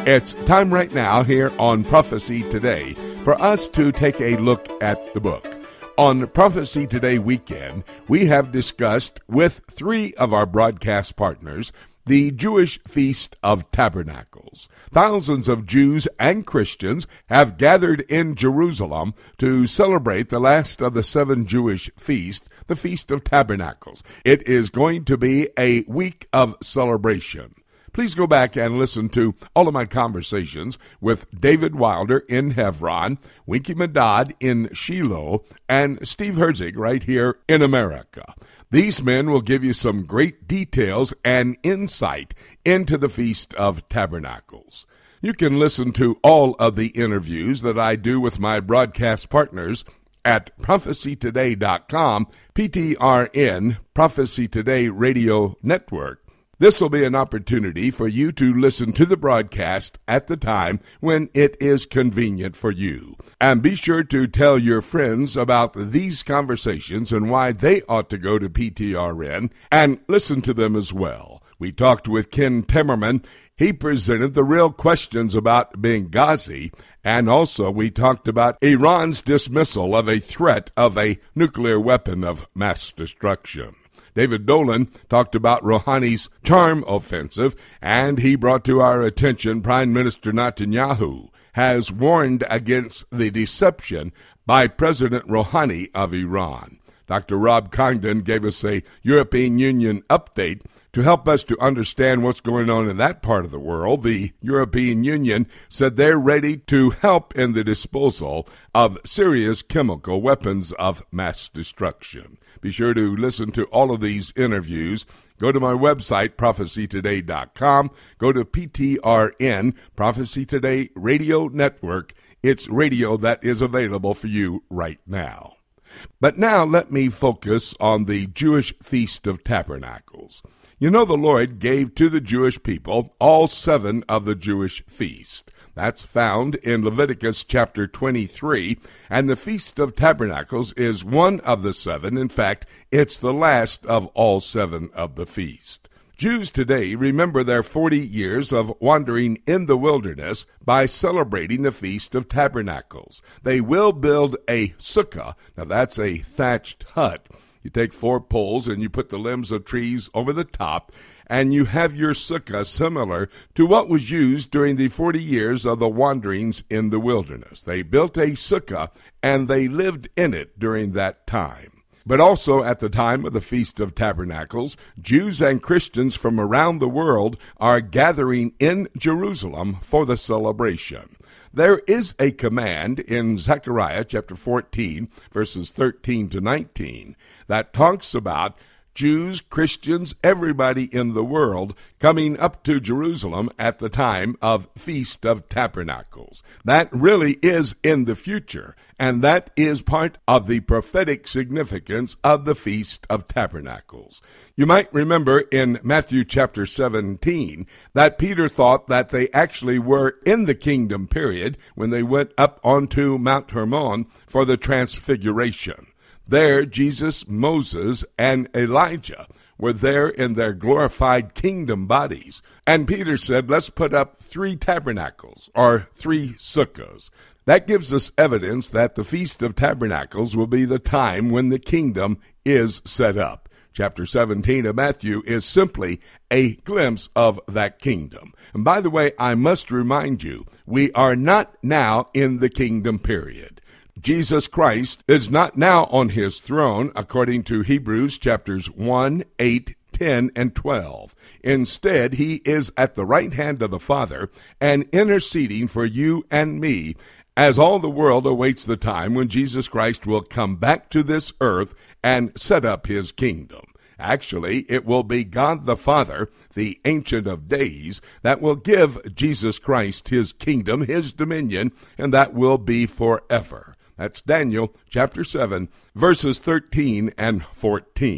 It's time right now here on Prophecy Today for us to take a look at the book. On Prophecy Today weekend, we have discussed with three of our broadcast partners the Jewish Feast of Tabernacles. Thousands of Jews and Christians have gathered in Jerusalem to celebrate the last of the 7 Jewish feasts, the Feast of Tabernacles. It is going to be a week of celebration. Please go back and listen to all of my conversations with David Wilder in Hebron, Winky Madad in Shiloh, and Steve Herzig right here in America. These men will give you some great details and insight into the Feast of Tabernacles. You can listen to all of the interviews that I do with my broadcast partners at prophecytoday.com, PTRN, Prophecy Today Radio Network. This will be an opportunity for you to listen to the broadcast at the time when it is convenient for you. And be sure to tell your friends about these conversations and why they ought to go to PTRN and listen to them as well. We talked with Ken Timmerman. He presented the real questions about Benghazi, and also we talked about Iran's dismissal of a threat of a nuclear weapon of mass destruction. David Dolan talked about Rouhani's charm offensive, and he brought to our attention Prime Minister Netanyahu has warned against the deception by President Rouhani of Iran. Dr. Rob Congdon gave us a European Union update to help us to understand what's going on in that part of the world. The European Union said they're ready to help in the disposal of Syria's chemical weapons of mass destruction. Be sure to listen to all of these interviews. Go to my website, prophecytoday.com. Go to PTRN, Prophecy Today Radio Network. It's radio that is available for you right now. But now let me focus on the Jewish Feast of Tabernacles. You know, the Lord gave to the Jewish people all 7 of the Jewish feasts. That's found in Leviticus chapter 23, and the Feast of Tabernacles is one of the 7. In fact, it's the last of all 7 of the feast. Jews today remember their 40 years of wandering in the wilderness by celebrating the Feast of Tabernacles. They will build a sukkah. Now, that's a thatched hut. You take 4 poles and you put the limbs of trees over the top, and you have your sukkah similar to what was used during the 40 years of the wanderings in the wilderness. They built a sukkah, and they lived in it during that time. But also at the time of the Feast of Tabernacles, Jews and Christians from around the world are gathering in Jerusalem for the celebration. There is a command in Zechariah chapter 14, verses 13 to 19, that talks about Jews, Christians, everybody in the world coming up to Jerusalem at the time of Feast of Tabernacles. That really is in the future, and that is part of the prophetic significance of the Feast of Tabernacles. You might remember in Matthew chapter 17 that Peter thought that they actually were in the kingdom period when they went up onto Mount Hermon for the transfiguration. There, Jesus, Moses, and Elijah were there in their glorified kingdom bodies. And Peter said, let's put up 3 tabernacles, or 3 sukkahs. That gives us evidence that the Feast of Tabernacles will be the time when the kingdom is set up. Chapter 17 of Matthew is simply a glimpse of that kingdom. And by the way, I must remind you, we are not now in the kingdom period. Jesus Christ is not now on his throne, according to Hebrews chapters 1, 8, 10, and 12. Instead, he is at the right hand of the Father and interceding for you and me, as all the world awaits the time when Jesus Christ will come back to this earth and set up his kingdom. Actually, it will be God the Father, the Ancient of Days, that will give Jesus Christ his kingdom, his dominion, and that will be forever. That's Daniel chapter 7, verses 13 and 14.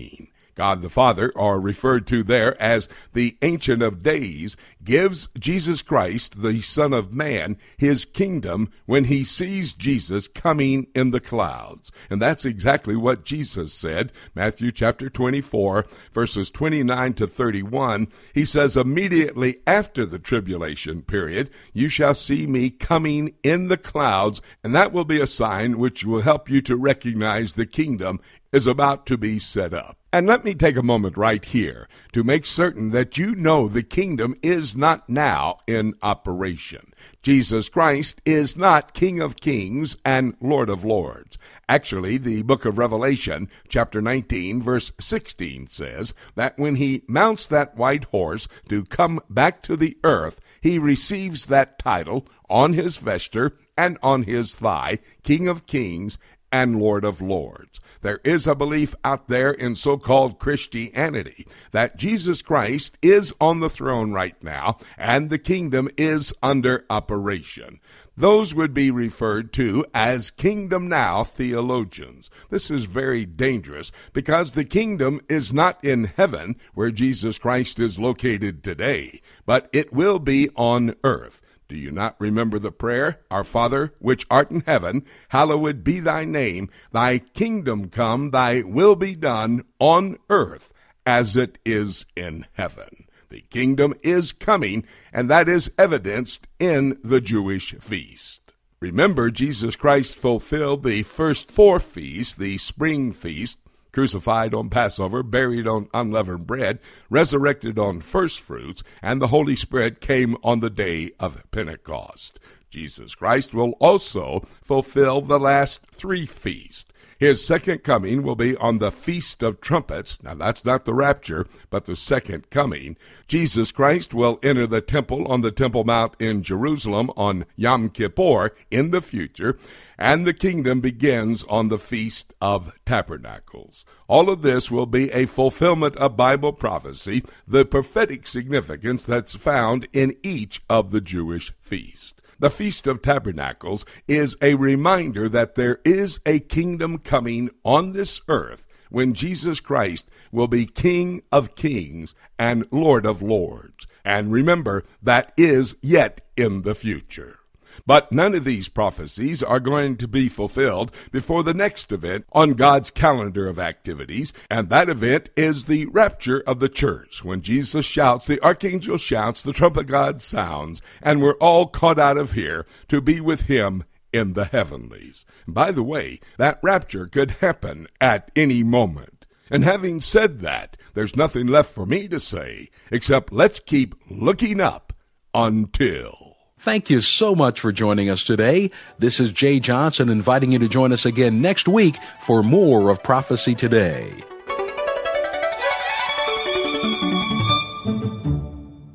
God the Father, or referred to there as the Ancient of Days, gives Jesus Christ, the Son of Man, his kingdom when he sees Jesus coming in the clouds. And that's exactly what Jesus said. Matthew chapter 24, verses 29 to 31. He says, immediately after the tribulation period, you shall see me coming in the clouds, and that will be a sign which will help you to recognize the kingdom is about to be set up. And let me take a moment right here to make certain that you know the kingdom is not now in operation. Jesus Christ is not King of Kings and Lord of Lords. Actually, the book of Revelation, chapter 19, verse 16 says that when he mounts that white horse to come back to the earth, he receives that title on his vesture and on his thigh, King of Kings and Lord of Lords. There is a belief out there in so-called Christianity that Jesus Christ is on the throne right now and the kingdom is under operation. Those would be referred to as Kingdom Now theologians. This is very dangerous because the kingdom is not in heaven where Jesus Christ is located today, but it will be on earth. Do you not remember the prayer? Our Father, which art in heaven, hallowed be thy name. Thy kingdom come, thy will be done on earth as it is in heaven. The kingdom is coming, and that is evidenced in the Jewish feast. Remember, Jesus Christ fulfilled the first 4 feasts, the spring feast, crucified on Passover, buried on unleavened bread, resurrected on first fruits, and the Holy Spirit came on the day of Pentecost. Jesus Christ will also fulfill the last 3 feasts. His second coming will be on the Feast of Trumpets. Now, that's not the rapture, but the second coming. Jesus Christ will enter the temple on the Temple Mount in Jerusalem on Yom Kippur in the future, and the kingdom begins on the Feast of Tabernacles. All of this will be a fulfillment of Bible prophecy, the prophetic significance that's found in each of the Jewish feasts. The Feast of Tabernacles is a reminder that there is a kingdom coming on this earth when Jesus Christ will be King of Kings and Lord of Lords. And remember, that is yet in the future. But none of these prophecies are going to be fulfilled before the next event on God's calendar of activities, and that event is the rapture of the church, when Jesus shouts, the archangel shouts, the trumpet God sounds, and we're all caught out of here to be with him in the heavenlies. By the way, that rapture could happen at any moment. And having said that, there's nothing left for me to say except let's keep looking up until... Thank you so much for joining us today. This is Jay Johnson inviting you to join us again next week for more of Prophecy Today.